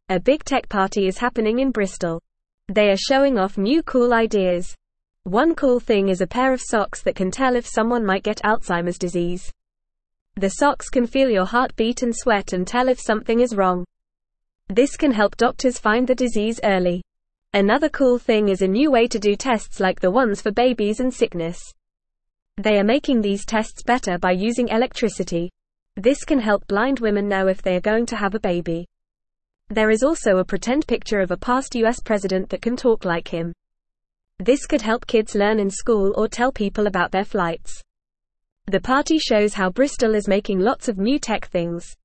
A big tech party is happening in Bristol. They are showing off new cool ideas. One cool thing is a pair of socks that can tell if someone might get Alzheimer's disease. The socks can feel your heartbeat and sweat and tell if something is wrong. This can help doctors find the disease early. Another cool thing is a new way to do tests like the ones for babies and sickness. They are making these tests better by using electricity. This can help blind women know if they are going to have a baby. There is also a pretend picture of a past US president that can talk like him. This could help kids learn in school or tell people about their flights. The party shows how Bristol is making lots of new tech things.